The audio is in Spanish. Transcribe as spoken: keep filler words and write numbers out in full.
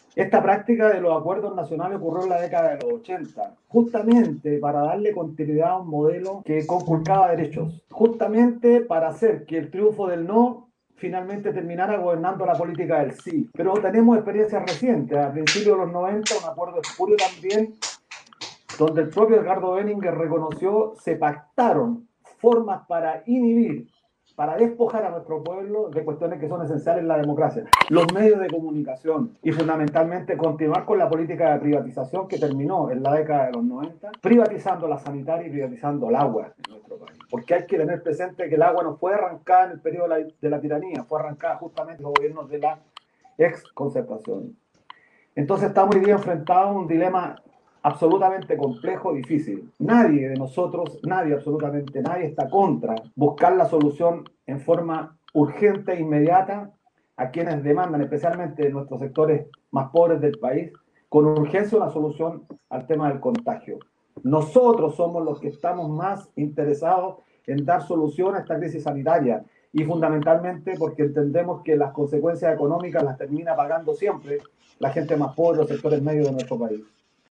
Esta práctica de los acuerdos nacionales ocurrió en la década de los ochenta, justamente para darle continuidad a un modelo que conculcaba derechos, justamente para hacer que el triunfo del no finalmente terminara gobernando la política del sí. Pero tenemos experiencias recientes, a principios de los noventa, un acuerdo espurio también, donde el propio Edgardo Benninger reconoció, se pactaron formas para inhibir, para despojar a nuestro pueblo de cuestiones que son esenciales en la democracia. Los medios de comunicación y fundamentalmente continuar con la política de privatización que terminó en la década de los noventa, privatizando la sanitaria y privatizando el agua en nuestro país. Porque hay que tener presente que el agua no fue arrancada en el periodo de la, de la tiranía, fue arrancada justamente en los gobiernos de la ex concertación. Entonces estamos hoy día enfrentados a un dilema absolutamente complejo, difícil. Nadie de nosotros, nadie, absolutamente nadie, está contra buscar la solución en forma urgente e inmediata a quienes demandan, especialmente en nuestros sectores más pobres del país, con urgencia una solución al tema del contagio. Nosotros somos los que estamos más interesados en dar solución a esta crisis sanitaria y fundamentalmente porque entendemos que las consecuencias económicas las termina pagando siempre la gente más pobre, los sectores medios de nuestro país.